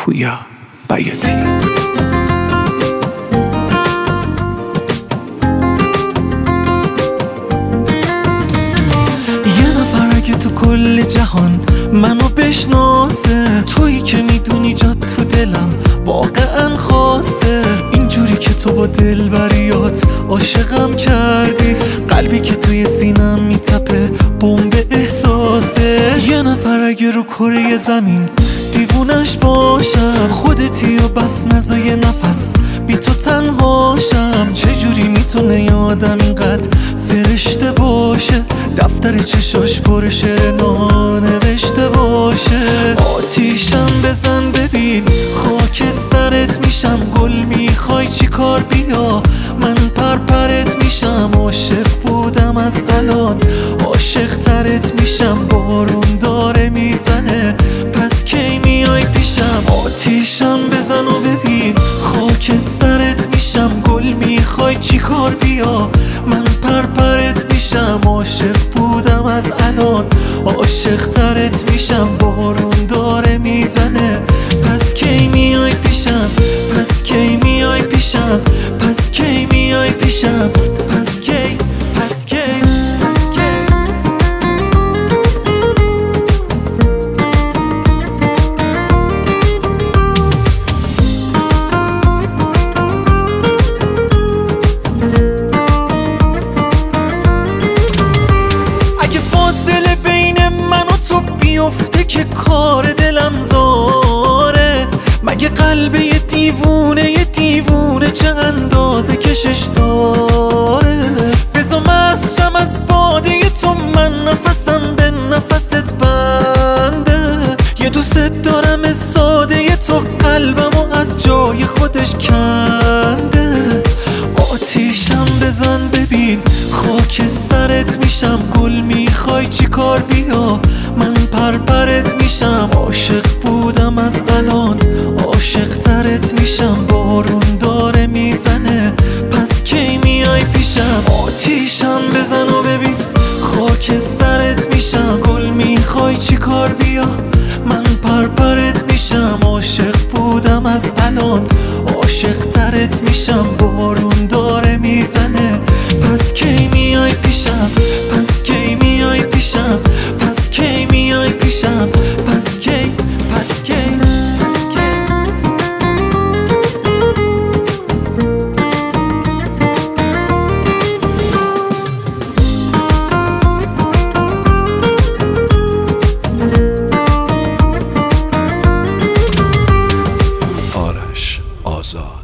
پویا بیاتی. اگه تو کل جهان منو بشناسه، تویی که میدونی جات تو دلم واقعا خاصه. اینجوری که تو با دلبریات عاشقم کردی، قلبی که توی سینم میتپه بمب احساسه. یه نفر اگه رو کره زمین دیوونش باشم، خودتی و بس نزا یه نفس بی تو تنهاشم. چجوری میتونه یه آدم اینقدر فرشته باشه، دفتر چشاش پر شعر نانوشته باشه. آتیشم بزن ببین خاک سرت میشم، گل میخوای چی کار بیا من پرپرت میشم. عاشق بودم از الان عاشق ترت میشم، بارون داره میزنه پس کی میای پیشم. آتیشم بزن و ببین خاک سرت میشم، گل میخوای چی کار بیا من پرپرت میشم. عاشق بودم از الان عاشق ترت میشم، بارون داره میزنه پس کی میای پیشم، پس کی میای پیشم، پس کی میای پیشم، پس کی، پس کی، پس کی. بیفته که کار دلم زاره، مگه قلب یه دیوونه چه اندازه کشش داره. بزا مست شم از باده تو، من نفسم به نفست بنده. یه دوست دارم ساده تو، قلبمو از جای خودش کنده. آتیشم بزن ببین خاک سرت میشم، گل میخوای چی کار بیا من پرپرت میشم. عاشق بودم از الان عاشق ترت میشم، بارون داره میزنه پس کی میای پیشم. آتیشم بزن و ببین خاک سرت میشم، گل میخوای چی کار بیا من پرپرت میشم. عاشق بودم از الان عاشق ترت میشم، بارون داره میزنه پس کی میای پیشم، پس کی میای پیشم، پس کی میای پیشم، پس کی، پس کی، پس کی. آرش آزاد.